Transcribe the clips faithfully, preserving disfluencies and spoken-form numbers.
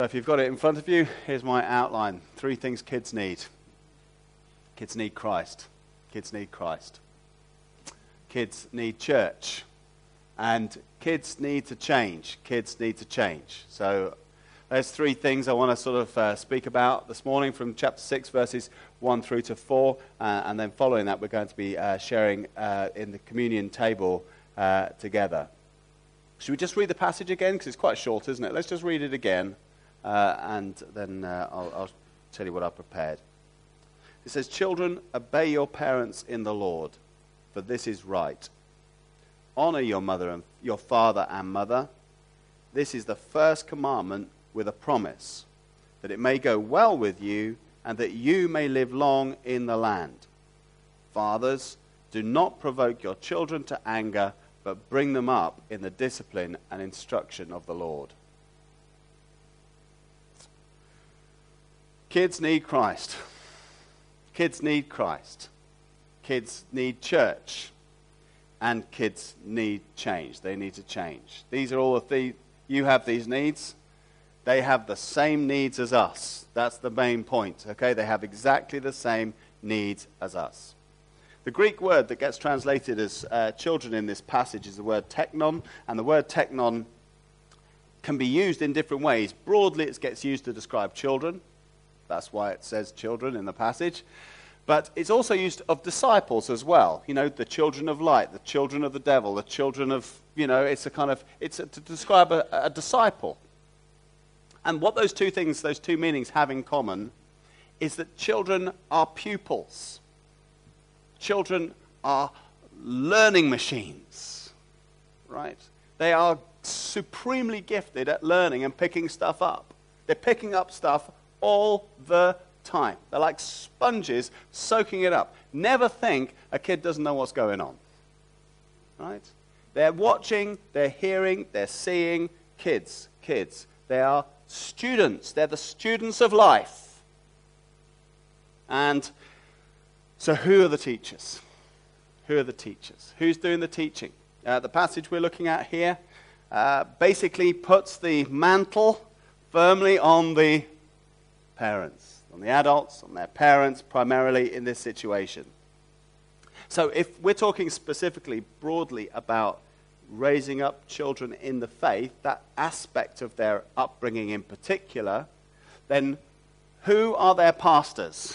So if you've got it in front of you, here's my outline. Three things kids need. Kids need Christ. Kids need Christ. Kids need church. And kids need to change. Kids need to change. So there's three things I want to sort of uh, speak about this morning from chapter six, verses one through to four. Uh, and then following that, we're going to be uh, sharing uh, in the communion table uh, together. Should we just read the passage again? Because it's quite short, isn't it? Let's just read it again. Uh, and then uh, I'll, I'll tell you what I've prepared. It says, "Children, obey your parents in the Lord, for this is right. Honor your mother and your father and mother. This is the first commandment with a promise, that it may go well with you and that you may live long in the land. Fathers, do not provoke your children to anger, but bring them up in the discipline and instruction of the Lord." Kids need Christ. Kids need Christ. Kids need church. And kids need change. They need to change. These are all of the, you have these needs. They have the same needs as us. That's the main point, okay? They have exactly the same needs as us. The Greek word that gets translated as uh, children in this passage is the word teknon, and the word teknon can be used in different ways. Broadly, it gets used to describe children. That's why it says children in the passage. But it's also used of disciples as well. You know, the children of light, the children of the devil, the children of, you know, it's a kind of, it's a, to describe a, a disciple. And what those two things, those two meanings have in common is that children are pupils. Children are learning machines, right? They are supremely gifted at learning and picking stuff up. They're picking up stuff all the time. They're like sponges soaking it up. Never think a kid doesn't know what's going on, right? They're watching, they're hearing, they're seeing. Kids, kids. They are students. They're the students of life. And so who are the teachers? Who are the teachers? Who's doing the teaching? Uh, the passage we're looking at here uh, basically puts the mantle firmly on the parents, on the adults, on their parents, primarily in this situation. So if we're talking specifically, broadly about raising up children in the faith, that aspect of their upbringing in particular, then who are their pastors?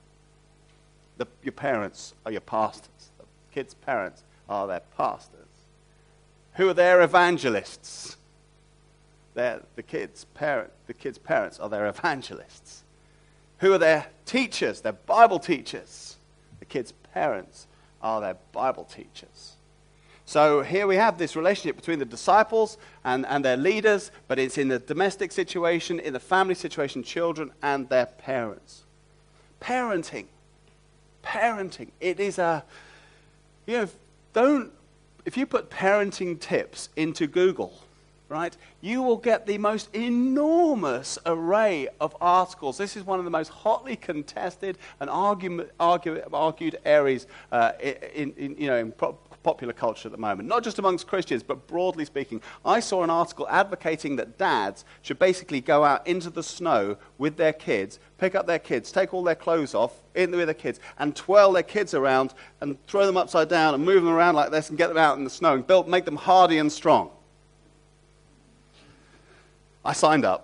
The, your parents are your pastors. The kids' parents are their pastors. Who are their evangelists? They're the kids' parent, the kids' parents are their evangelists. Who are their teachers? Their Bible teachers. The kids' parents are their Bible teachers. So here we have this relationship between the disciples and, and their leaders, but it's in the domestic situation, in the family situation, children and their parents. Parenting. Parenting. It is a, you know, don't, if you put parenting tips into Google, right, you will get the most enormous array of articles. This is one of the most hotly contested and argue, argue, argued areas uh, in, in, you know, in pro- popular culture at the moment. Not just amongst Christians, but broadly speaking. I saw an article advocating that dads should basically go out into the snow with their kids, pick up their kids, take all their clothes off in with their kids, and twirl their kids around and throw them upside down and move them around like this and get them out in the snow and build, make them hardy and strong. I signed up.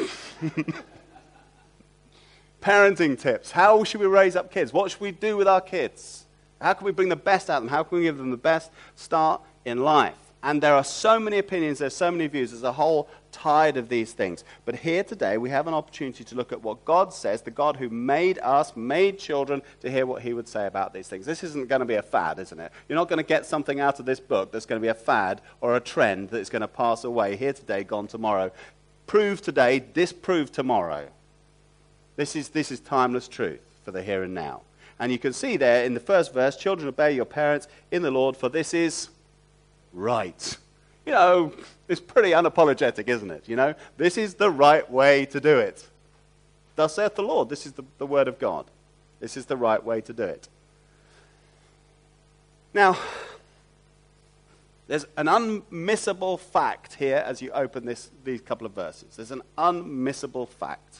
Parenting tips. How should we raise up kids? What should we do with our kids? How can we bring the best out of them? How can we give them the best start in life? And there are so many opinions, there's so many views, there's a whole tide of these things. But here today we have an opportunity to look at what God says, the God who made us, made children, to hear what he would say about these things. This isn't going to be a fad, isn't it? You're not going to get something out of this book that's going to be a fad or a trend that's going to pass away, here today, gone tomorrow. Prove today, disprove tomorrow. This is, this is timeless truth for the here and now. And you can see there in the first verse, children, obey your parents in the Lord, for this is right. You know, it's pretty unapologetic, isn't it? You know, this is the right way to do it. Thus saith the Lord. This is the, the word of God. This is the right way to do it. Now, There's an unmissable fact here as you open this, these couple of verses. There's an unmissable fact.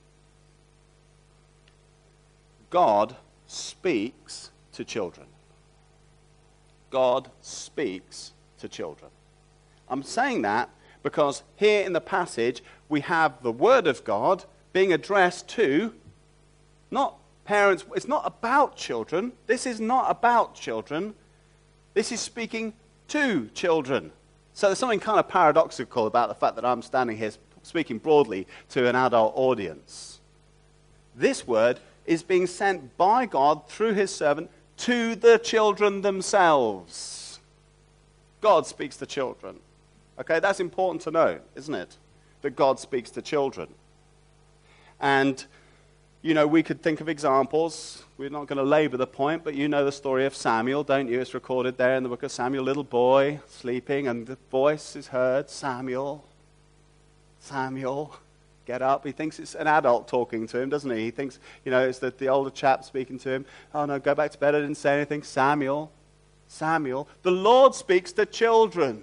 God speaks to children. God speaks to children. I'm saying that because here in the passage we have the Word of God being addressed to not parents. It's not about children. This is not about children. This is speaking to children. So there's something kind of paradoxical about the fact that I'm standing here speaking broadly to an adult audience. This word is being sent by God through his servant to the children themselves. God speaks to children. Okay, that's important to know, isn't it? That God speaks to children. And, you know, we could think of examples. We're not going to labor the point, but you know the story of Samuel, don't you? It's recorded there in the book of Samuel. Little boy sleeping, and the voice is heard, Samuel, Samuel, get up. He thinks it's an adult talking to him, doesn't he? He thinks, you know, it's the, the older chap speaking to him. Oh, no, go back to bed. I didn't say anything. Samuel, Samuel. The Lord speaks to children.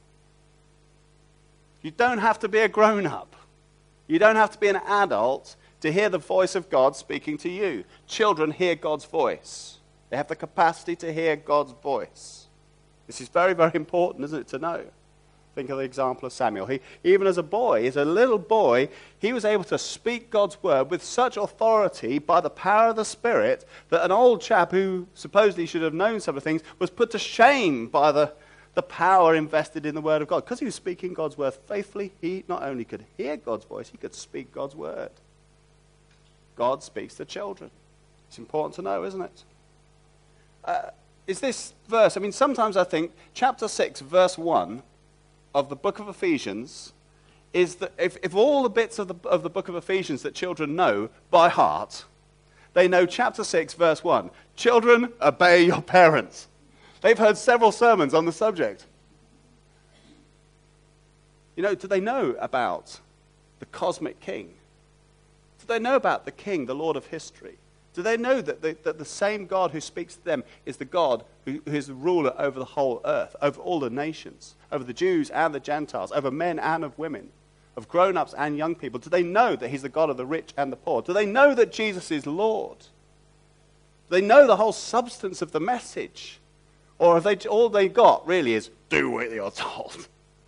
You don't have to be a grown-up. You don't have to be an adult to hear the voice of God speaking to you. Children hear God's voice. They have the capacity to hear God's voice. This is very, very important, isn't it, to know? Think of the example of Samuel. He, even as a boy, as a little boy, he was able to speak God's word with such authority by the power of the Spirit that an old chap who supposedly should have known some of the things was put to shame by the, the power invested in the word of God. Because he was speaking God's word faithfully, he not only could hear God's voice, he could speak God's word. God speaks to children. It's important to know, isn't it? Uh, is this verse, I mean, sometimes I think chapter six, verse one of the book of Ephesians is that if, if all the bits of the, of the book of Ephesians that children know by heart, they know chapter six, verse one. Children, obey your parents. They've heard several sermons on the subject. You know, do they know about the cosmic king? Do they know about the king, the Lord of history? Do they know that the, that the same God who speaks to them is the God who, who is the ruler over the whole earth, over all the nations, over the Jews and the Gentiles, over men and of women, of grown-ups and young people? Do they know that he's the God of the rich and the poor? Do they know that Jesus is Lord? Do they know the whole substance of the message? Or have they, all they got really is, do what you're told?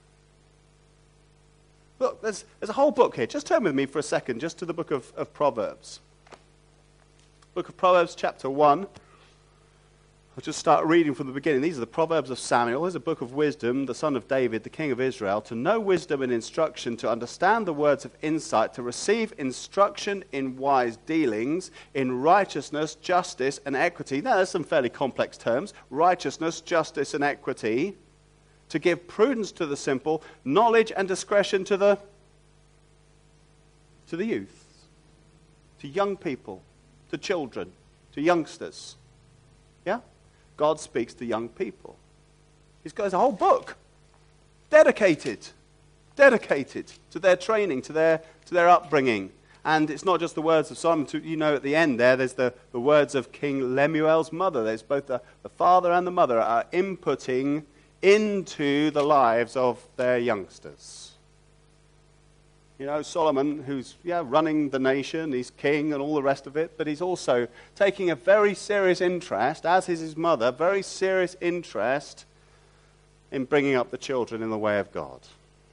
Look, there's, there's a whole book here. Just turn with me for a second, just to the book of, of Proverbs. Book of Proverbs, chapter one. I'll just start reading from the beginning. These are the Proverbs of Samuel. Here's a book of wisdom, the son of David, the king of Israel. To know wisdom and instruction, to understand the words of insight, to receive instruction in wise dealings, in righteousness, justice, and equity. Now, there's some fairly complex terms. Righteousness, justice, and equity. To give prudence to the simple, knowledge and discretion to the, to the youth, to young people, to children, to youngsters. Yeah? God speaks to young people. He's got a whole book dedicated, dedicated to their training, to their, to their upbringing. And it's not just the words of Solomon. You know, at the end there, there's the, the words of King Lemuel's mother. There's both the, the father and the mother are inputting into the lives of their youngsters. You know, Solomon, who's yeah running the nation, he's king and all the rest of it, but he's also taking a very serious interest, as is his mother, very serious interest in bringing up the children in the way of God.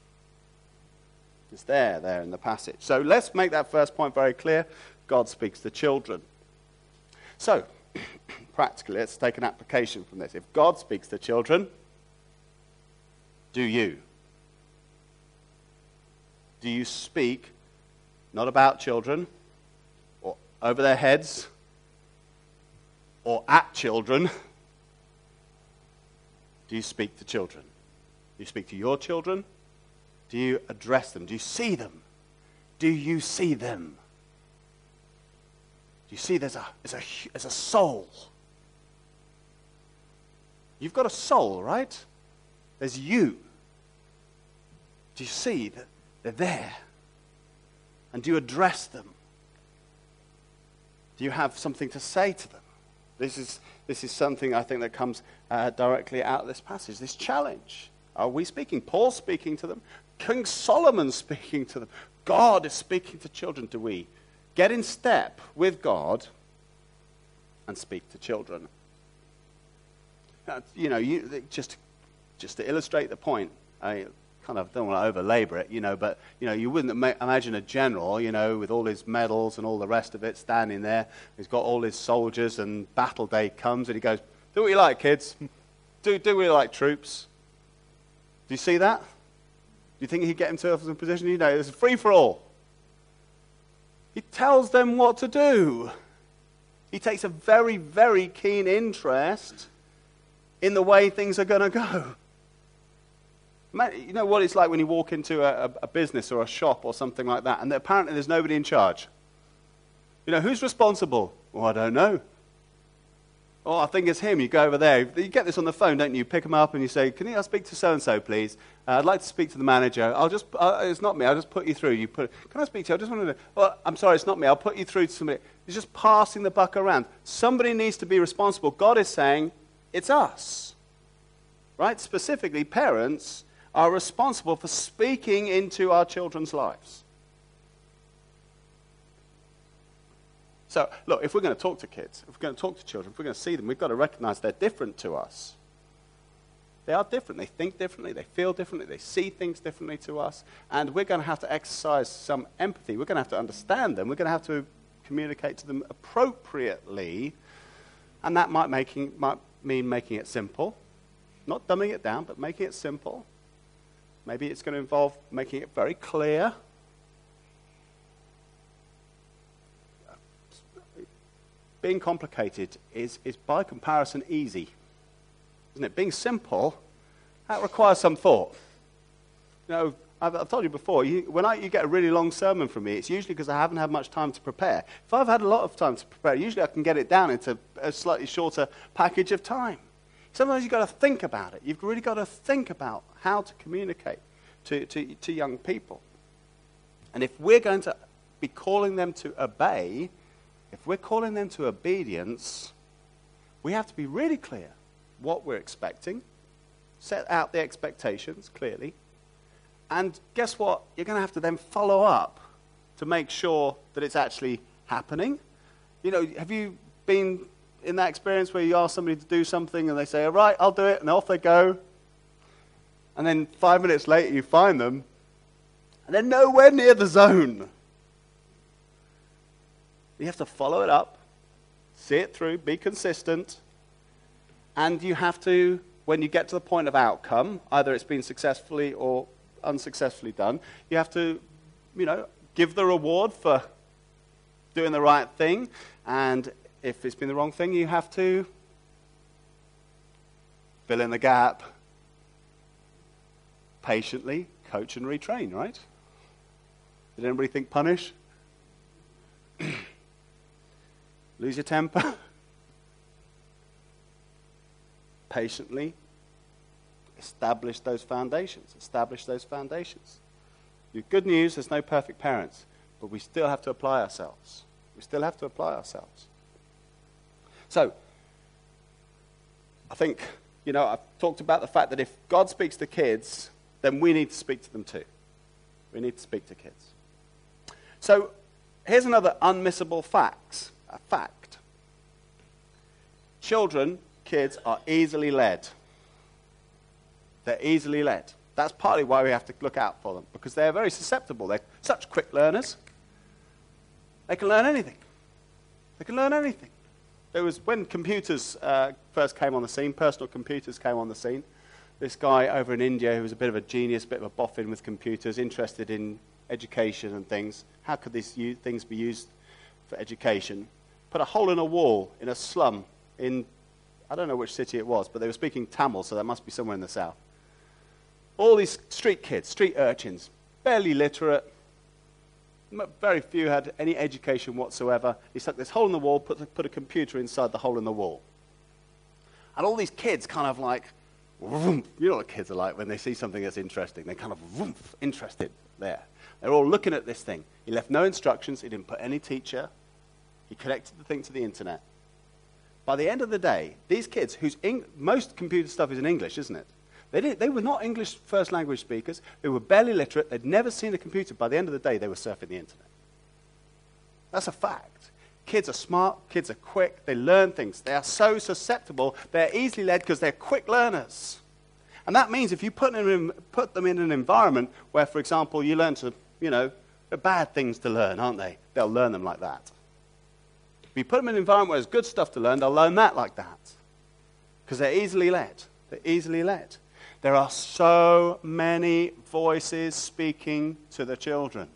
It's there, there in the passage. So let's make that first point very clear. God speaks to children. So, practically, let's take an application from this. If God speaks to children, do you? Do you speak not about children or over their heads or at children? Do you speak to children? Do you speak to your children? Do you address them? Do you see them? Do you see them? Do you see there's a, there's a, there's a soul? You've got a soul, right? There's you. Do you see that they're there? And do you address them? Do you have something to say to them? This is, this is something I think that comes uh, directly out of this passage, this challenge. Are we speaking? Paul's speaking to them. King Solomon's speaking to them. God is speaking to children. Do we get in step with God and speak to children? Uh, you know, you, just, just to illustrate the point, I kind of don't want to over-labor it, you know, but, you know, you wouldn't ima- imagine a general, you know, with all his medals and all the rest of it standing there. He's got all his soldiers, and battle day comes, and he goes, do what you like, kids. Do, do what you like, troops. Do you see that? Do you think he'd get himself in a position? You know, it's free for all. He tells them what to do. He takes a very, very keen interest in the way things are going to go. You know what it's like when you walk into a, a business or a shop or something like that, and apparently there's nobody in charge. You know, who's responsible? Well, I don't know. Oh, I think it's him. You go over there. You get this on the phone, don't you? You pick him up and you say, can I speak to so-and-so, please? Uh, I'd like to speak to the manager. I'll just, uh, it's not me. I'll just put you through. You put, can I speak to you? I just want to know. Well, I'm sorry, it's not me. I'll put you through to somebody. He's just passing the buck around. Somebody needs to be responsible. God is saying, it's us. Right? Specifically, parents are responsible for speaking into our children's lives. So, look, if we're going to talk to kids, if we're going to talk to children, if we're going to see them, we've got to recognize they're different to us. They are different. They think differently. They feel differently. They see things differently to us. And we're going to have to exercise some empathy. We're going to have to understand them. We're going to have to communicate to them appropriately. And that might, making, might mean making it simple. Not dumbing it down, but making it simple. Maybe it's going to involve making it very clear. Being complicated is, is by comparison easy, isn't it? Being simple, that requires some thought. You know, I've, I've told you before, you, when I, you get a really long sermon from me, it's usually because I haven't had much time to prepare. If I've had a lot of time to prepare, usually I can get it down into a slightly shorter package of time. Sometimes you've got to think about it. You've really got to think about how to communicate to, to, to young people. And if we're going to be calling them to obey, if we're calling them to obedience, we have to be really clear what we're expecting, set out the expectations clearly, and guess what? You're going to have to then follow up to make sure that it's actually happening. You know, have you been in that experience where you ask somebody to do something and they say, all right, I'll do it, and off they go. And then five minutes later you find them, and they're nowhere near the zone. You have to follow it up, see it through, be consistent, and you have to, when you get to the point of outcome, either it's been successfully or unsuccessfully done, you have to, you know, give the reward for doing the right thing, and if it's been the wrong thing, you have to fill in the gap, patiently coach and retrain, right? Did anybody think punish? Lose your temper? Patiently establish those foundations. Establish those foundations. The good news, there's no perfect parents, but we still have to apply ourselves. We still have to apply ourselves. So, I think, you know, I've talked about the fact that if God speaks to kids, then we need to speak to them too. We need to speak to kids. So, here's another unmissable fact. A fact. Children, kids, are easily led. They're easily led. That's partly why we have to look out for them, because they're very susceptible. They're such quick learners. They can learn anything. They can learn anything. There was, when computers uh, first came on the scene, personal computers came on the scene, this guy over in India who was a bit of a genius, a bit of a boffin with computers, interested in education and things. How could these u- things be used for education? Put a hole in a wall in a slum in, I don't know which city it was, but they were speaking Tamil, so that must be somewhere in the south. All these street kids, street urchins, barely literate, very few had any education whatsoever. He stuck this hole in the wall, put, put a computer inside the hole in the wall. And all these kids kind of like, vroom, you know what kids are like when they see something that's interesting. They're kind of vroom, interested there. They're all looking at this thing. He left no instructions. He didn't put any teacher. He connected the thing to the internet. by the end of the day, these kids, whose Eng- most computer stuff is in English, isn't it? They, didn't, they were not English first language speakers. They were barely literate. They'd never seen a computer. By the end of the day, they were surfing the internet. That's a fact. Kids are smart. Kids are quick. They learn things. They are so susceptible. They're easily led because they're quick learners. And that means if you put them, in, put them in an environment where, for example, you learn to, you know, they're bad things to learn, aren't they? They'll learn them like that. If you put them in an environment where there's good stuff to learn, they'll learn that like that. Because they're easily led. They're easily led. There are so many voices speaking to the children.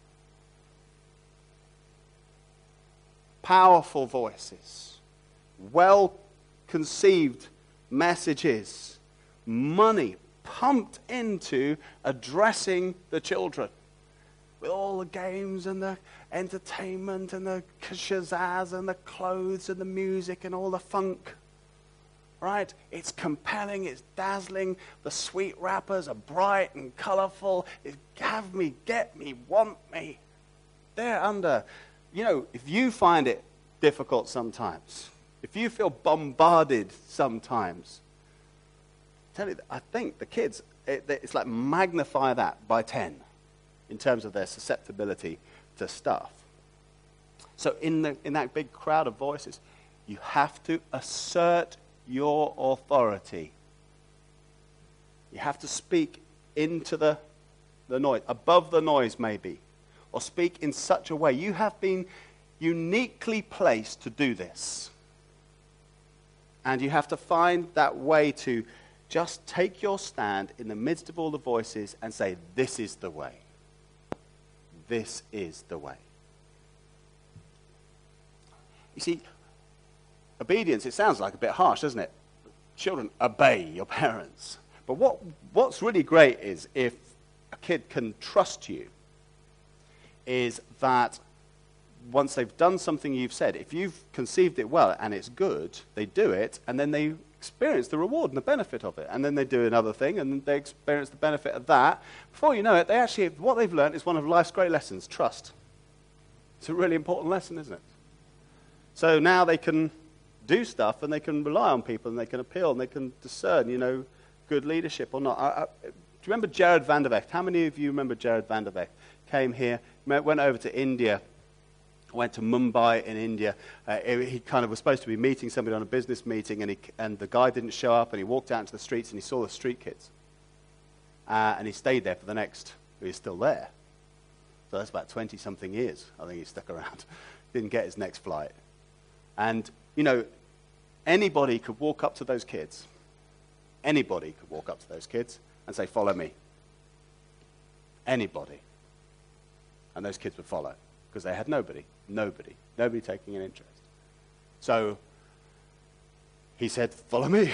Powerful voices. Well-conceived messages. Money pumped into addressing the children. With all the games and the entertainment and the shazazz and the clothes and the music and all the funk. Right? It's compelling, it's dazzling. The sweet rappers are bright and colorful. It's have me, get me, want me. They're under, you know, if you find it difficult sometimes, if you feel bombarded sometimes, tell you, I think the kids, it, it's like magnify that by ten in terms of their susceptibility to stuff. So in, the, in that big crowd of voices, you have to assert your authority. You have to speak into the, the noise, above the noise maybe, or speak in such a way. You have been uniquely placed to do this. And you have to find that way to just take your stand in the midst of all the voices and say, this is the way. This is the way. You see, obedience, it sounds like a bit harsh, doesn't it? Children, obey your parents. But what, what's really great is if a kid can trust you, is that once they've done something you've said, if you've conceived it well and it's good, they do it, and then they experience the reward and the benefit of it. And then they do another thing, and they experience the benefit of that. Before you know it, they actually, what they've learned is one of life's great lessons, trust. It's a really important lesson, isn't it? So now they can do stuff, and they can rely on people, and they can appeal, and they can discern, you know, good leadership or not. I, I, do you remember Jared van der Vecht? How many of you remember Jared van der Vecht? Came here, went over to India, went to Mumbai in India. Uh, he kind of was supposed to be meeting somebody on a business meeting, and, he, and the guy didn't show up, and he walked out into the streets, and he saw the street kids. Uh, and he stayed there for the next, well, he's still there. So that's about twenty-something years, I think he stuck around. Didn't get his next flight. And, you know, anybody could walk up to those kids. Anybody could walk up to those kids and say, follow me. Anybody. And those kids would follow because they had nobody, nobody, nobody taking an interest. So he said, follow me.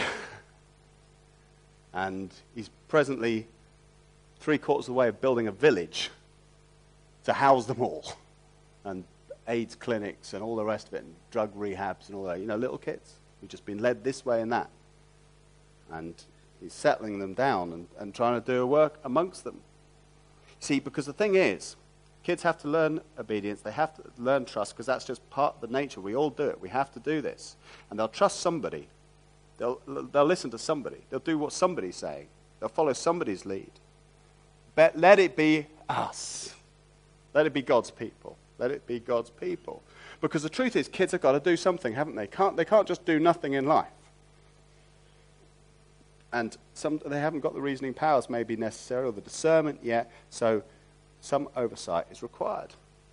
And he's presently three quarters of the way of building a village to house them all. And AIDS clinics and all the rest of it, and drug rehabs and all that. You know, little kids who've just been led this way and that. And he's settling them down and, and trying to do a work amongst them. See, because the thing is, kids have to learn obedience. They have to learn trust, because that's just part of the nature. We all do it. We have to do this. And they'll trust somebody. They'll, they'll listen to somebody. They'll do what somebody's saying. They'll follow somebody's lead. But let it be us. Let it be God's people. Let it be God's people. Because the truth is, kids have got to do something, haven't they? Can't, they can't just do nothing in life. And some, they haven't got the reasoning powers maybe necessarily, or the discernment yet, so some oversight is required.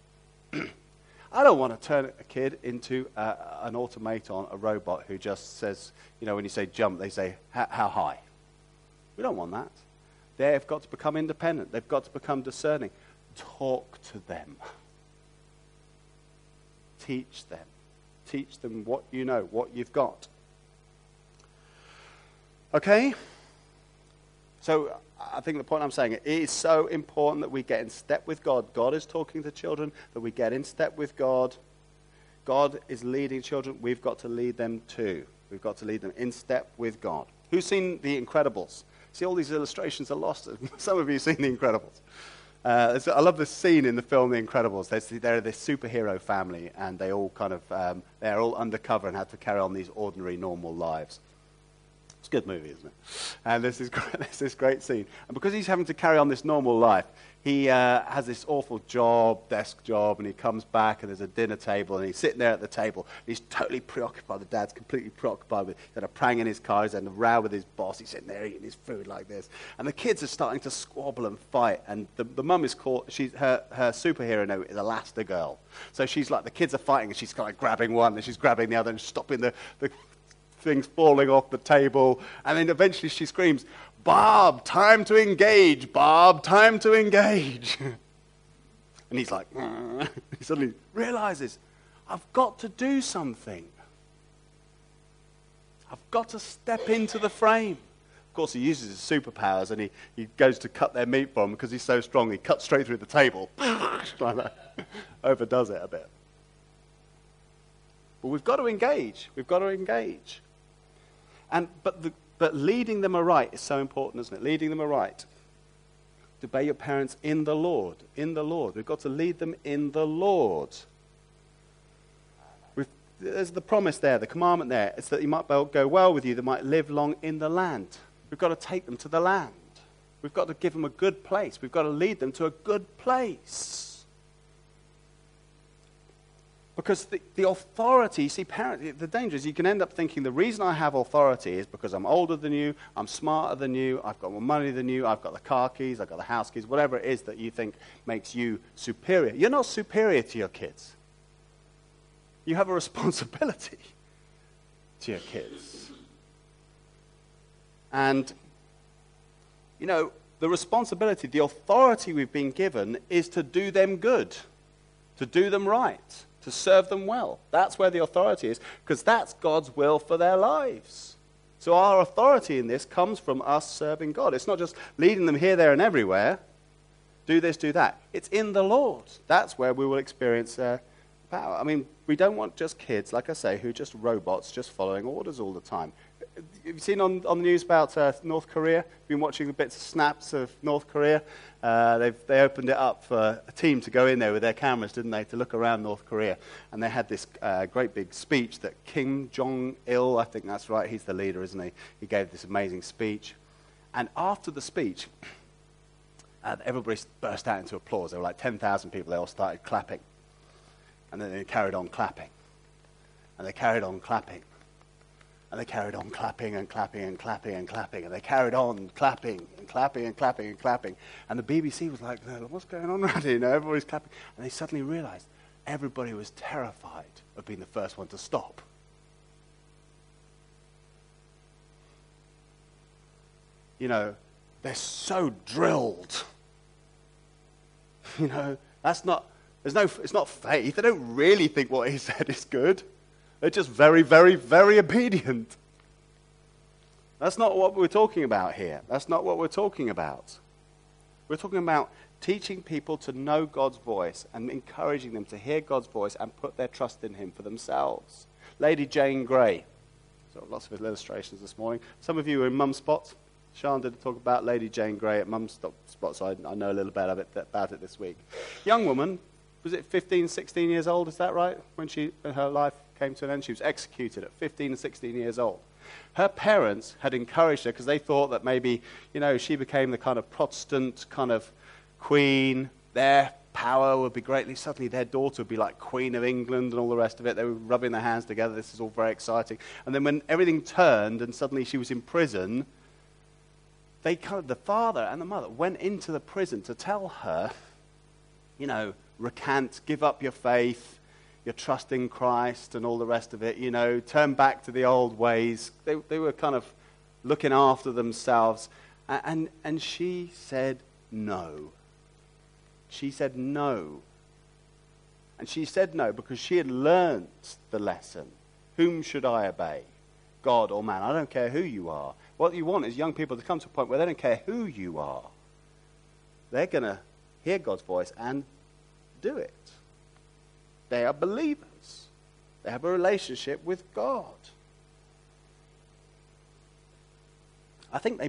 I don't want to turn a kid into uh, an automaton, a robot who just says, you know, when you say jump, they say, how high? We don't want that. They've got to become independent. They've got to become discerning. Talk to them. Teach them. Teach them what you know, what you've got. Okay? So I think the point I'm saying, it is so important that we get in step with God. God is talking to children, that we get in step with God. God is leading children. We've got to lead them too. We've got to lead them in step with God. Who's seen The Incredibles? See, all these illustrations are lost. Some of you have seen The Incredibles. Uh, I love this scene in the film The Incredibles. There's, they're this superhero family, and they all kind of, um, they're all undercover and have to carry on these ordinary, normal lives. It's a good movie, isn't it? And there's this, there's this great scene. And because he's having to carry on this normal life, he uh, has this awful job, desk job, and he comes back and there's a dinner table, and he's sitting there at the table. And he's totally preoccupied. The dad's completely preoccupied with, he's had a prang in his car, he's had a row with his boss. He's sitting there eating his food like this. And the kids are starting to squabble and fight. And the, the mum is caught, she's, her, her superhero name is Elastigirl. So she's like, the kids are fighting, and she's kind of grabbing one, and she's grabbing the other, and stopping the, the things falling off the table. And then eventually she screams, "Bob, time to engage, Bob, time to engage." And he's like, he suddenly realizes, I've got to do something. I've got to step into the frame. Of course, he uses his superpowers, and he, he goes to cut their meat for him because he's so strong. He cuts straight through the table. Like that. Overdoes it a bit. But we've got to engage. We've got to engage. And but the But leading them aright is so important, isn't it? Leading them aright. To obey your parents in the Lord. In the Lord. We've got to lead them in the Lord. We've, there's the promise there, the commandment there. It's that you might go well with you, they might live long in the land. We've got to take them to the land. We've got to give them a good place. We've got to lead them to a good place. Because the, the authority, you see, parent, the danger is you can end up thinking the reason I have authority is because I'm older than you, I'm smarter than you, I've got more money than you, I've got the car keys, I've got the house keys, whatever it is that you think makes you superior. You're not superior to your kids. You have a responsibility to your kids. And, you know, the responsibility, the authority we've been given is to do them good, to do them right, to serve them well. That's where the authority is, because that's God's will for their lives. So our authority in this comes from us serving God. It's not just leading them here, there, and everywhere. Do this, do that. It's in the Lord. That's where we will experience uh, power. I mean, we don't want just kids, like I say, who are just robots, just following orders all the time. Have you seen on, on the news about uh, North Korea? Been watching the bits of snaps of North Korea. Uh, they've they opened it up for a team to go in there with their cameras, didn't they, to look around North Korea. And they had this uh, great big speech that Kim Jong-il, I think that's right, he's the leader, isn't he? He gave this amazing speech. And after the speech, uh, everybody burst out into applause. There were like ten thousand people. They all started clapping. And then they carried on clapping. And they carried on clapping. And they carried on clapping and clapping and clapping and clapping. And they carried on clapping and clapping and clapping and clapping. And the B B C was like, what's going on around here? You know, everybody's clapping. And they suddenly realized everybody was terrified of being the first one to stop. You know, they're so drilled. You know, that's not, there's no, it's not faith. They don't really think what he said is good. They're just very, very, very obedient. That's not what we're talking about here. That's not what we're talking about. We're talking about teaching people to know God's voice and encouraging them to hear God's voice and put their trust in him for themselves. Lady Jane Grey. So lots of illustrations this morning. Some of you are in Mum Spots. Sean did talk about Lady Jane Grey at Mum Spots, so I, I know a little bit of it, about it this week. Young woman, was it fifteen, sixteen years old, is that right? When she, her life came to an end. She was executed at fifteen and sixteen years old. Her parents had encouraged her because they thought that maybe, you know, she became the kind of Protestant kind of queen. Their power would be greatly, suddenly their daughter would be like Queen of England and all the rest of it. They were rubbing their hands together. This is all very exciting. And then when everything turned and suddenly she was in prison, they kind of, the father and the mother went into the prison to tell her, you know, recant, give up your faith, your trust in Christ and all the rest of it, you know, turn back to the old ways. They, they were kind of looking after themselves. And, and, and she said no. She said no. And she said no because she had learned the lesson. Whom should I obey? God or man? I don't care who you are. What you want is young people to come to a point where they don't care who you are. They're going to hear God's voice and do it. They are believers. They have a relationship with God. I think they,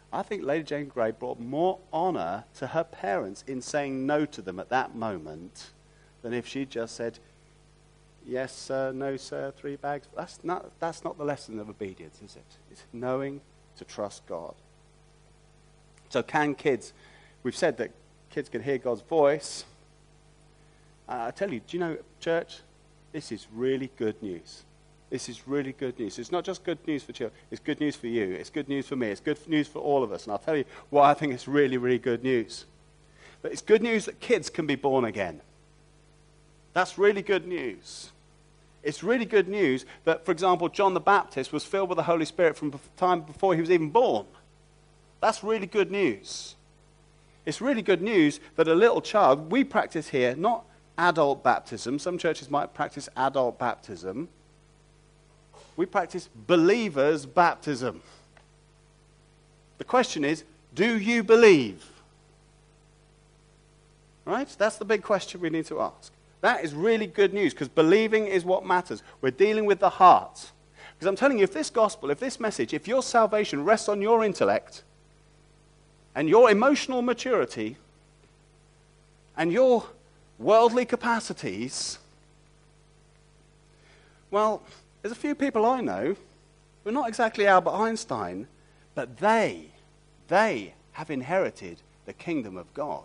I think Lady Jane Grey brought more honour to her parents in saying no to them at that moment than if she'd just said, yes, sir, no, sir, three bags. That's not, that's not the lesson of obedience, is it? It's knowing to trust God. So can kids, we've said that kids can hear God's voice. Uh, I tell you, do you know, church, this is really good news. This is really good news. It's not just good news for children. It's good news for you. It's good news for me. It's good news for all of us. And I'll tell you why I think it's really, really good news. But it's good news that kids can be born again. That's really good news. It's really good news that, for example, John the Baptist was filled with the Holy Spirit from the time before he was even born. That's really good news. It's really good news that a little child, we practice here, not adult baptism. Some churches might practice adult baptism. We practice believers' baptism. The question is, do you believe? Right? That's the big question we need to ask. That is really good news, because believing is what matters. We're dealing with the heart. Because I'm telling you, if this gospel, if this message, if your salvation rests on your intellect and your emotional maturity and your worldly capacities, well, there's a few people I know who are not exactly Albert Einstein, but they, they have inherited the kingdom of God.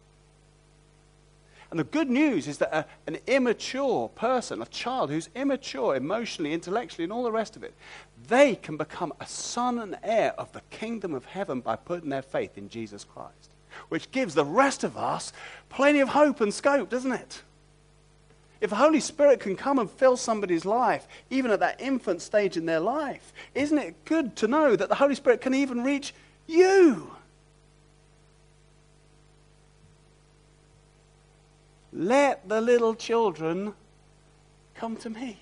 And the good news is that a, an immature person, a child who's immature emotionally, intellectually, and all the rest of it, they can become a son and heir of the kingdom of heaven by putting their faith in Jesus Christ, which gives the rest of us plenty of hope and scope, doesn't it? If the Holy Spirit can come and fill somebody's life, even at that infant stage in their life, isn't it good to know that the Holy Spirit can even reach you? Let the little children come to me.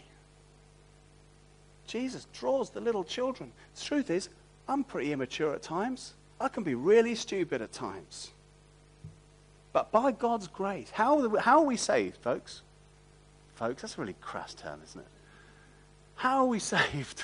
Jesus draws the little children. The truth is, I'm pretty immature at times. I can be really stupid at times. But by God's grace, how, how are we saved, folks? Folks, that's a really crass term, isn't it? How are we saved?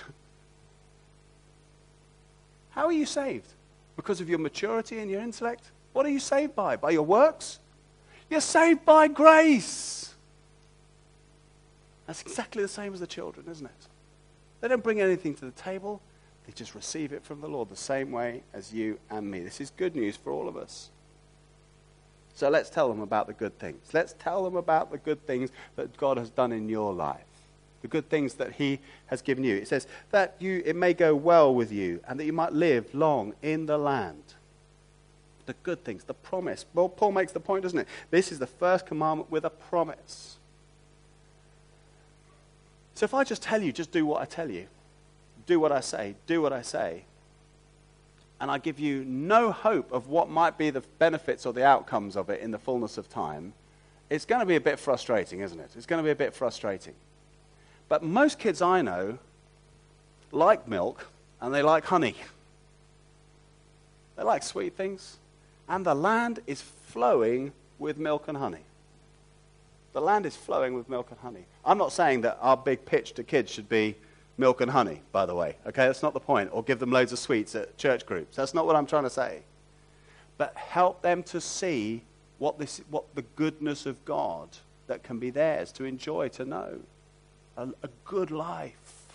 How are you saved? Because of your maturity and your intellect? What are you saved by? By your works? You're saved by grace. That's exactly the same as the children, isn't it? They don't bring anything to the table. They just receive it from the Lord the same way as you and me. This is good news for all of us. So let's tell them about the good things. Let's tell them about the good things that God has done in your life. The good things that he has given you. It says that you, it may go well with you and that you might live long in the land. The good things, the promise. Well, Paul makes the point, doesn't it? This is the first commandment with a promise. So if I just tell you, just do what I tell you. Do what I say. Do what I say. And I give you no hope of what might be the benefits or the outcomes of it in the fullness of time, it's going to be a bit frustrating, isn't it? It's going to be a bit frustrating. But most kids I know like milk and they like honey. They like sweet things. And the land is flowing with milk and honey. The land is flowing with milk and honey. I'm not saying that our big pitch to kids should be milk and honey, by the way. Okay, that's not the point. Or give them loads of sweets at church groups. That's not what I'm trying to say. But help them to see what this, what the goodness of God that can be theirs to enjoy, to know. A, a good life.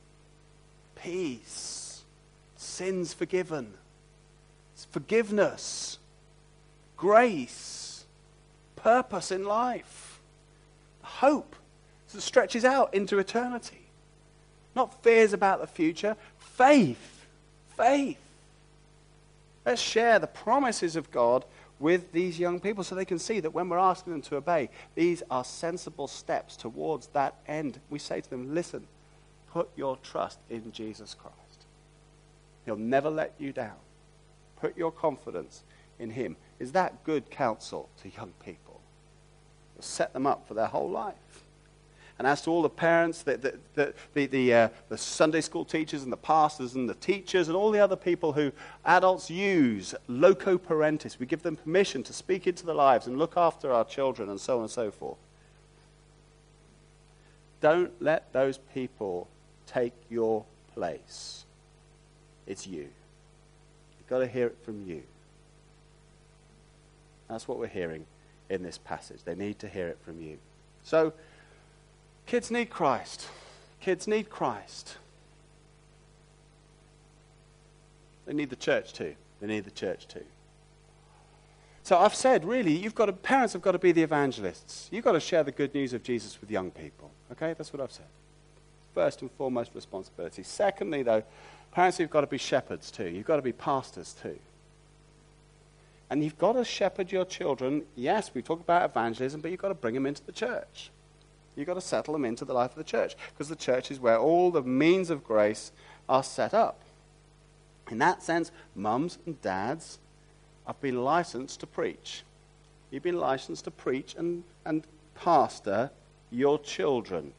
Peace. Sins forgiven. Forgiveness. Grace. Purpose in life. Hope that stretches out into eternity. Not fears about the future, faith. Faith. Let's share the promises of God with these young people so they can see that when we're asking them to obey, these are sensible steps towards that end. We say to them, listen, put your trust in Jesus Christ. He'll never let you down. Put your confidence in him. Is that good counsel to young people? It'll set them up for their whole life. And as to all the parents, the, the, the, the, the, uh, the Sunday school teachers and the pastors and the teachers and all the other people who adults use, loco parentis, we give them permission to speak into their lives and look after our children and so on and so forth. Don't let those people take your place. It's you. got to hear it from you. That's what we're hearing in this passage. They need to hear it from you. So, kids need Christ. Kids need Christ. They need the church too. They need the church too. So I've said, really, you've got to, parents have got to be the evangelists. You've got to share the good news of Jesus with young people. Okay, that's what I've said. First and foremost responsibility. Secondly, though, parents, you've got to be shepherds too. You've got to be pastors too. And you've got to shepherd your children. Yes, we talk about evangelism, but you've got to bring them into the church. You've got to settle them into the life of the church, because the church is where all the means of grace are set up. In that sense, mums and dads have been licensed to preach. You've been licensed to preach and, and pastor your children.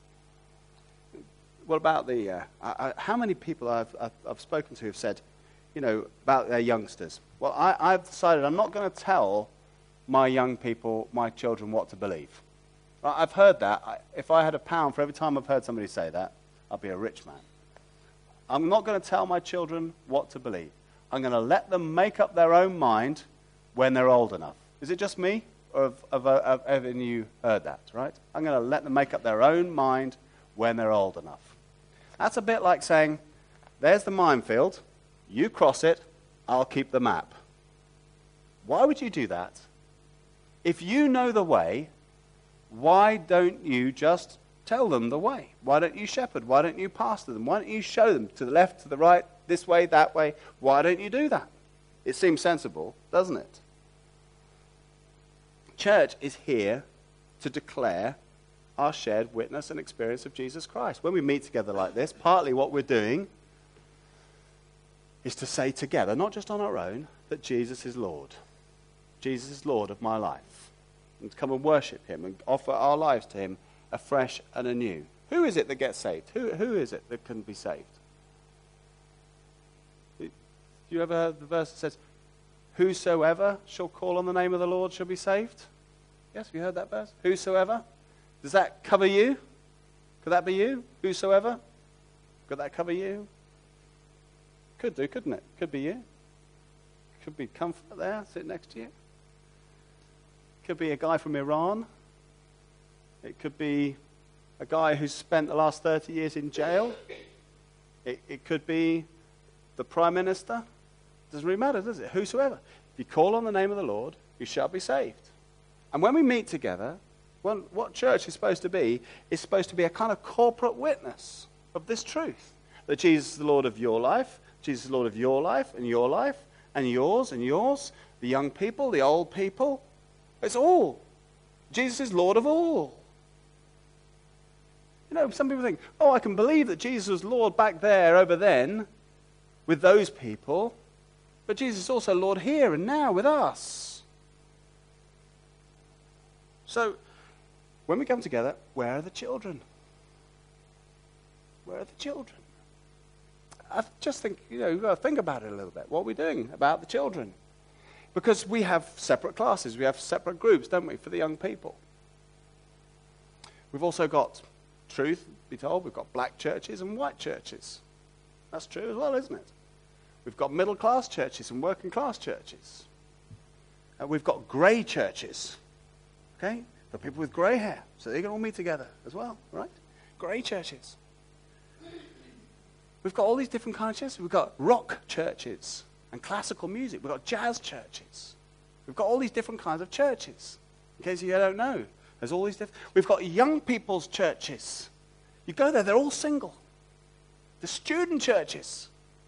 What about the, uh, I, I, how many people I've, I've, I've spoken to have said, you know, about their youngsters? Well, I, I've decided I'm not going to tell my young people, my children, what to believe. I've heard that. I, if I had a pound for every time I've heard somebody say that, I'd be a rich man. I'm not going to tell my children what to believe. I'm going to let them make up their own mind when they're old enough. Is it just me? Or have, have, have, have any of you heard that, right? I'm going to let them make up their own mind when they're old enough. That's a bit like saying, there's the minefield, you cross it, I'll keep the map. Why would you do that? If you know the way, why don't you just tell them the way? Why don't you shepherd? Why don't you pastor them? Why don't you show them to the left, to the right, this way, that way? Why don't you do that? It seems sensible, doesn't it? Church is here to declare our shared witness and experience of Jesus Christ. When we meet together like this, partly what we're doing is to say together, not just on our own, that Jesus is Lord. Jesus is Lord of my life. And to come and worship him and offer our lives to him afresh and anew. Who is it that gets saved? Who, who is it that can be saved? You ever heard the verse that says, whosoever shall call on the name of the Lord shall be saved? Yes, have you heard that verse? Whosoever? Does that cover you? Could that be you? Whosoever? Could that cover you? Could do, couldn't it? Could be you. Could be Comfort there, sitting next to you. Could be a guy from Iran. It could be a guy who's spent the last thirty years in jail. It, it could be the Prime Minister. Doesn't really matter, does it? Whosoever. If you call on the name of the Lord, you shall be saved. And when we meet together, well, what church is supposed to be is supposed to be a kind of corporate witness of this truth. That Jesus is the Lord of your life, Jesus is the Lord of your life, and your life, and yours, and yours, the young people, the old people. It's all. Jesus is Lord of all. You know, some people think, oh, I can believe that Jesus was Lord back there, over then, with those people, but Jesus is also Lord here and now with us. So, when we come together, where are the children? Where are the children? I just think, you know, you've got to think about it a little bit. What are we doing about the children? Because we have separate classes, we have separate groups, don't we, for the young people. We've also got, truth be told, we've got black churches and white churches. That's true as well, isn't it? We've got middle class churches and working class churches. And we've got grey churches. Okay? The people with grey hair. So they can all meet together as well, right? Grey churches. We've got all these different kinds of churches. We've got rock churches and classical music. We've got jazz churches. We've got all these different kinds of churches. In case you don't know, there's all these different... We've got young people's churches. You go there, they're all single. The student churches.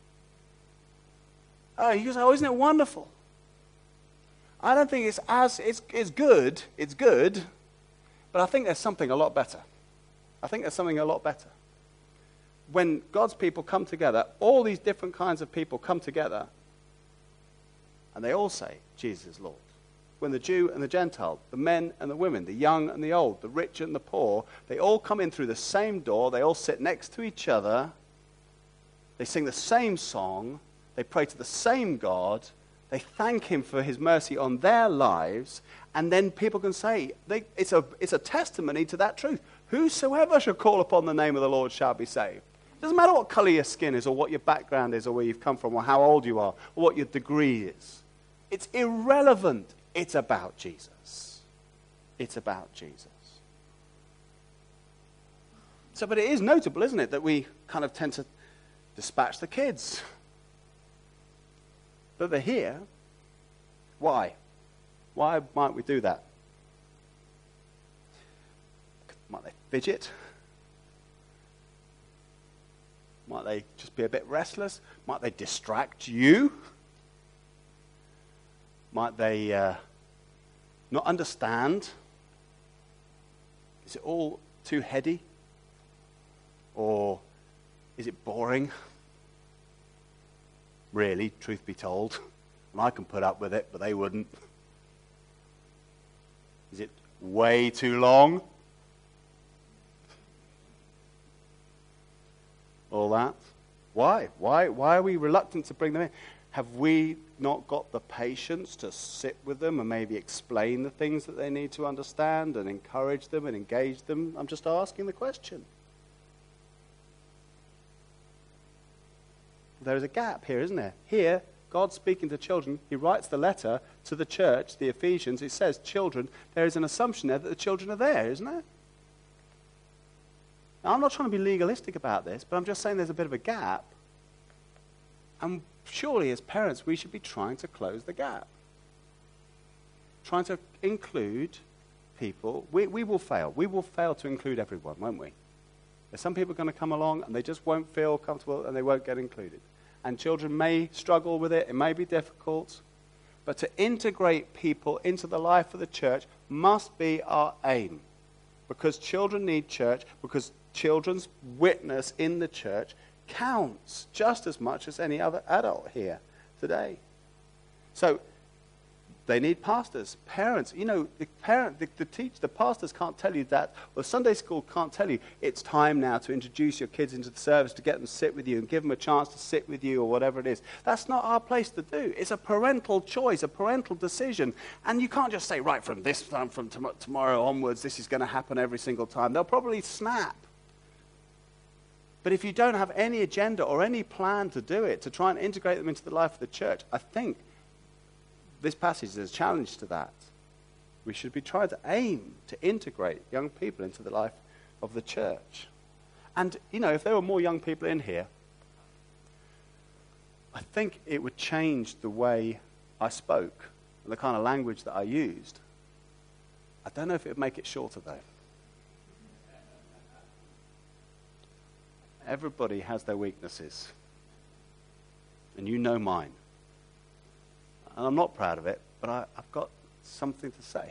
Oh, you say, oh, isn't it wonderful? I don't think it's as... It's, it's good. It's good. But I think there's something a lot better. I think there's something a lot better. When God's people come together, all these different kinds of people come together, and they all say, Jesus is Lord. When the Jew and the Gentile, the men and the women, the young and the old, the rich and the poor, they all come in through the same door, they all sit next to each other, they sing the same song, they pray to the same God, they thank him for his mercy on their lives, and then people can say, they, it's, a, it's a testimony to that truth. Whosoever shall call upon the name of the Lord shall be saved. It Doesn't matter what color your skin is or what your background is or where you've come from or how old you are or what your degree is. It's irrelevant. It's about Jesus. It's about Jesus. So, but it is notable, isn't it, that we kind of tend to dispatch the kids. But they're here. Why? Why might we do that? Might they fidget? Might they just be a bit restless? Might they distract you? Might they uh, not understand? Is it all too heady? Or is it boring? Really, truth be told. And I can put up with it, but they wouldn't. Is it way too long? All that. Why? Why? Why are we reluctant to bring them in? Have we not got the patience to sit with them and maybe explain the things that they need to understand and encourage them and engage them? I'm just asking the question. There is a gap here, isn't there? Here, God's speaking to children. He writes the letter to the church, the Ephesians. It says children. There is an assumption there that the children are there, isn't there? Now, I'm not trying to be legalistic about this, but I'm just saying there's a bit of a gap. And surely, as parents, we should be trying to close the gap. Trying to include people. We, we will fail. We will fail to include everyone, won't we? There's some people going to come along and they just won't feel comfortable and they won't get included. And children may struggle with it. It may be difficult. But to integrate people into the life of the church must be our aim. Because children need church, because children's witness in the church counts just as much as any other adult here today. So they need pastors, parents. You know, the parent, the, the teach, the pastors can't tell you that, or Sunday school can't tell you it's time now to introduce your kids into the service, to get them to sit with you and give them a chance to sit with you or whatever it is. That's not our place to do. It's a parental choice, a parental decision. And you can't just say, right, from this time, from tom- tomorrow onwards, this is going to happen every single time. They'll probably snap. But if you don't have any agenda or any plan to do it, to try and integrate them into the life of the church, I think this passage is a challenge to that. We should be trying to aim to integrate young people into the life of the church. And, you know, if there were more young people in here, I think it would change the way I spoke and the kind of language that I used. I don't know if it would make it shorter, though. Everybody has their weaknesses. And you know mine. And I'm not proud of it, but I, I've got something to say.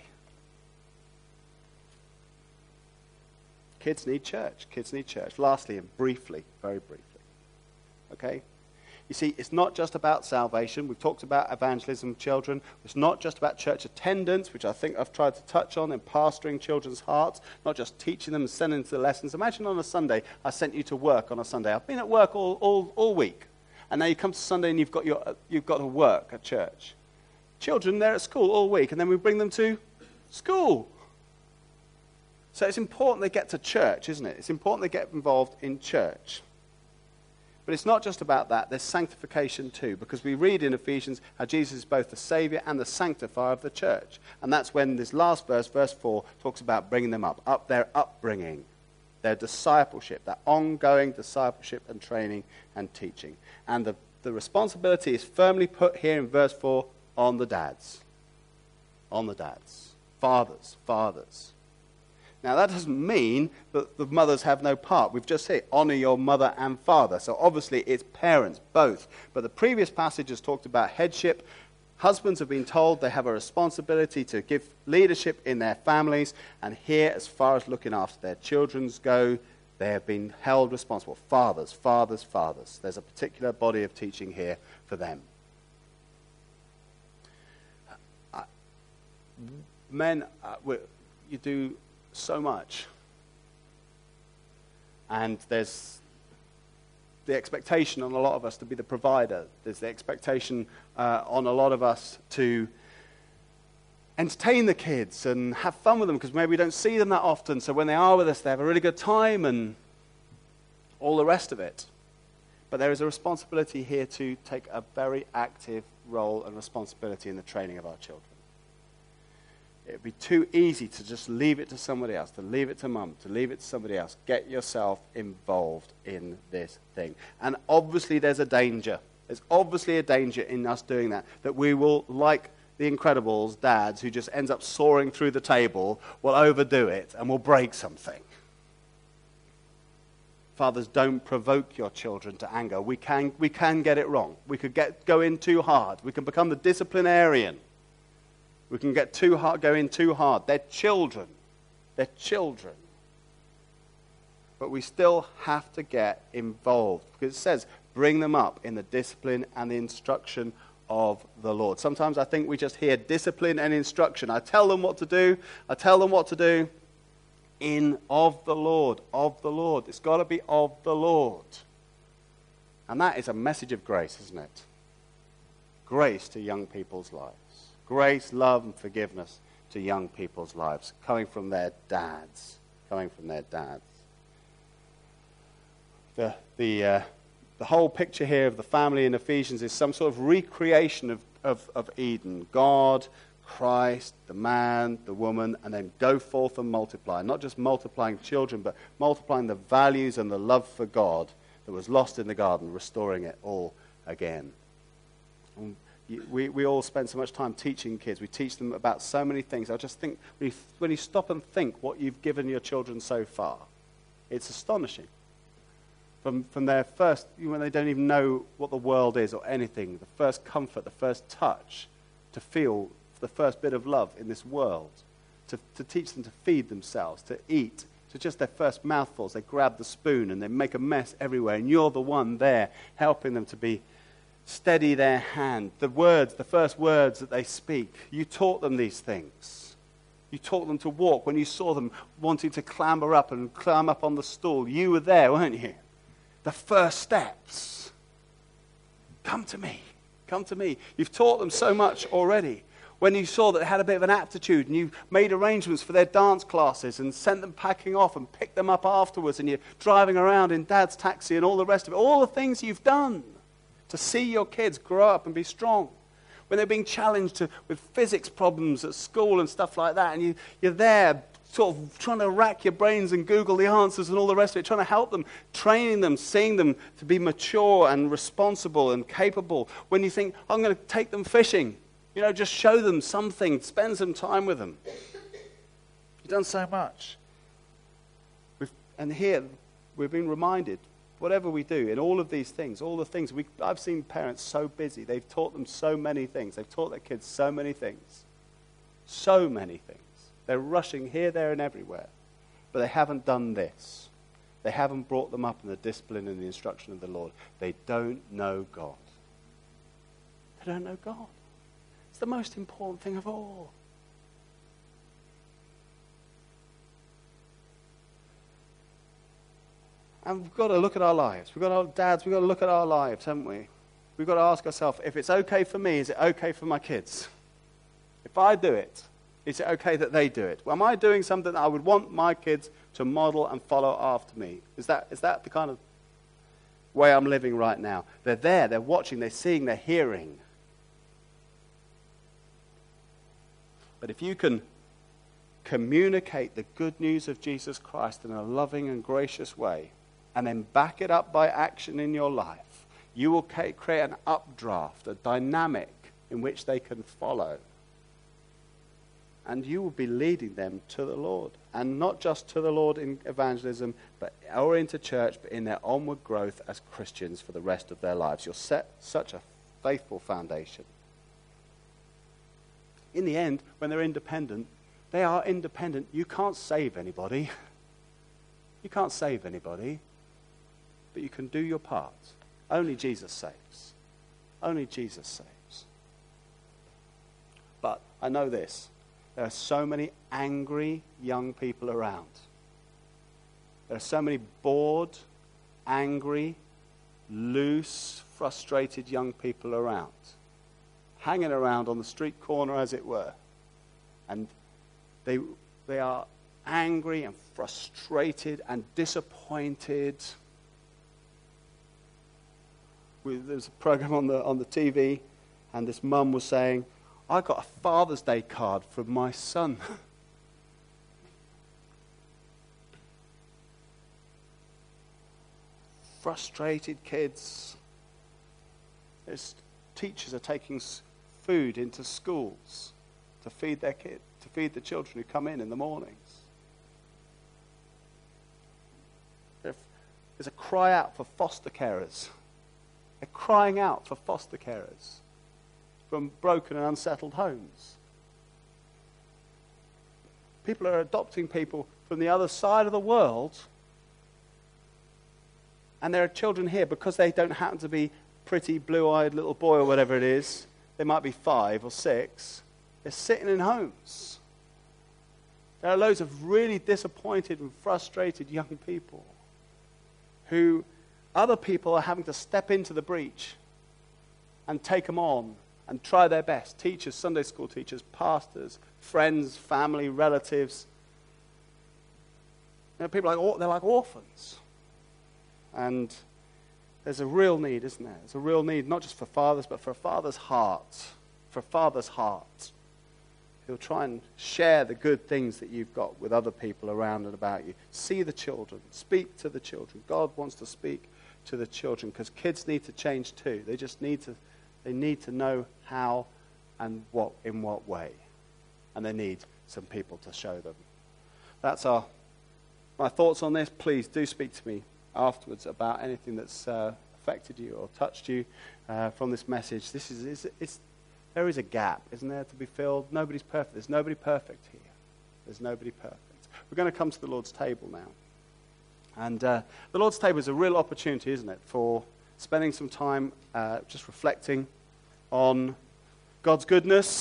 Kids need church. Kids need church. Lastly, and briefly, very briefly. Okay? You see, it's not just about salvation. We've talked about evangelism of children. It's not just about church attendance, which I think I've tried to touch on in pastoring children's hearts, not just teaching them and sending them to the lessons. Imagine on a Sunday, I sent you to work on a Sunday. I've been at work all, all, all week. And now you come to Sunday and you've got, your, you've got to work at church. Children, they're at school all week, and then we bring them to school. So it's important they get to church, isn't it? It's important they get involved in church. But it's not just about that. There's sanctification too, because we read in Ephesians how Jesus is both the Savior and the sanctifier of the church. And that's when this last verse, verse four, talks about bringing them up, up their upbringing, their discipleship, that ongoing discipleship and training and teaching. And the, the responsibility is firmly put here in verse four on the dads. On the dads. Fathers, fathers. Now, that doesn't mean that the mothers have no part. We've just said, honor your mother and father. So obviously, it's parents, both. But the previous passage has talked about headship. Husbands have been told they have a responsibility to give leadership in their families. And here, as far as looking after their children go, they have been held responsible. Fathers, fathers, fathers. There's a particular body of teaching here for them. Uh, men, uh, you do so much. And there's the expectation on a lot of us to be the provider. There's the expectation uh, on a lot of us to entertain the kids and have fun with them, because maybe we don't see them that often. So when they are with us, they have a really good time, and all the rest of it. But there is a responsibility here to take a very active role and responsibility in the training of our children. It would be too easy to just leave it to somebody else, to leave it to mum, to leave it to somebody else. Get yourself involved in this thing. And obviously there's a danger. There's obviously a danger in us doing that, that we will, like the Incredibles dads who just ends up soaring through the table, will overdo it and will break something. Fathers, don't provoke your children to anger. We can, we can get it wrong. We could get, go in too hard. We can become the disciplinarian. We can get too hard, go in too hard. They're children. They're children. But we still have to get involved. Because it says, bring them up in the discipline and the instruction of the Lord. Sometimes I think we just hear discipline and instruction. I tell them what to do. I tell them what to do. In of the Lord, of the Lord. It's got to be of the Lord. And that is a message of grace, isn't it? Grace to young people's lives. Grace, love, and forgiveness to young people's lives, coming from their dads. Coming from their dads. The, the, uh, the whole picture here of the family in Ephesians is some sort of recreation of, of, of Eden. God, Christ, the man, the woman, and then go forth and multiply. Not just multiplying children, but multiplying the values and the love for God that was lost in the garden, restoring it all again. And we, we all spend so much time teaching kids. We teach them about so many things. I just think when you, when you stop and think what you've given your children so far, it's astonishing. From, from their first, when they don't even know what the world is or anything, the first comfort, the first touch, to feel the first bit of love in this world, to, to teach them to feed themselves, to eat, to just their first mouthfuls. They grab the spoon and they make a mess everywhere, and you're the one there helping them to be steady their hand. The words, the first words that they speak, you taught them these things. You taught them to walk. When you saw them wanting to clamber up and climb up on the stool, you were there, weren't you? The first steps. Come to me. Come to me. You've taught them so much already. When you saw that they had a bit of an aptitude and you made arrangements for their dance classes and sent them packing off and picked them up afterwards, and you're driving around in dad's taxi and all the rest of it, all the things you've done to see your kids grow up and be strong. When they're being challenged to, with physics problems at school and stuff like that, and you, you're there sort of trying to rack your brains and Google the answers and all the rest of it, trying to help them, training them, seeing them to be mature and responsible and capable. When you think, I'm going to take them fishing, you know, just show them something, spend some time with them. You've done so much. We've, and here, we've been reminded, whatever we do, in all of these things, all the things, we, I've seen parents so busy, they've taught them so many things, they've taught their kids so many things, so many things. They're rushing here, there, and everywhere, but they haven't done this. They haven't brought them up in the discipline and the instruction of the Lord. They don't know God. They don't know God. It's the most important thing of all. And we've got to look at our lives. We've got our dads, we've got to look at our lives, haven't we? We've got to ask ourselves, if it's okay for me, is it okay for my kids? If I do it, is it okay that they do it? Am I doing something that I would want my kids to model and follow after me? Is that, is that the kind of way I'm living right now? They're there, they're watching, they're seeing, they're hearing. But if you can communicate the good news of Jesus Christ in a loving and gracious way, and then back it up by action in your life, you will create an updraft, a dynamic in which they can follow. And you will be leading them to the Lord. And not just to the Lord in evangelism, but or into church, but in their onward growth as Christians for the rest of their lives. You'll set such a faithful foundation. In the end, when they're independent, they are independent. You can't save anybody. You can't save anybody. But you can do your part. Only Jesus saves. Only Jesus saves. But I know this. There are so many angry young people around. There are so many bored, angry, loose, frustrated young people around. Hanging around on the street corner, as it were. And they, they are angry and frustrated and disappointed we, there was a program on the on the T V, and this mum was saying, I got a Father's Day card from my son. Frustrated kids. There's teachers are taking food into schools to feed their kids, to feed the children who come in in the mornings. There's a cry out for foster carers. They're crying out for foster carers from broken and unsettled homes. People are adopting people from the other side of the world, and there are children here because they don't happen to be pretty blue-eyed little boy or whatever it is. They might be five or six. They're sitting in homes. There are loads of really disappointed and frustrated young people who other people are having to step into the breach and take them on and try their best. Teachers, Sunday school teachers, pastors, friends, family, relatives. You know, people are like, they're like orphans. And there's a real need, isn't there? There's a real need, not just for fathers, but for a father's heart. For a father's heart. He'll try and share the good things that you've got with other people around and about you. See the children. Speak to the children. God wants to speak to the children because kids need to change too. They just need to, they need to know how and what in what way. And they need some people to show them. That's our my thoughts on this. Please do speak to me afterwards about anything that's uh, affected you or touched you uh, from this message. This is, is it's, there is a gap, isn't there, to be filled? Nobody's perfect. There's nobody perfect here. There's nobody perfect. We're going to come to the Lord's table now. And uh, the Lord's table is a real opportunity, isn't it, for spending some time uh, just reflecting on God's goodness,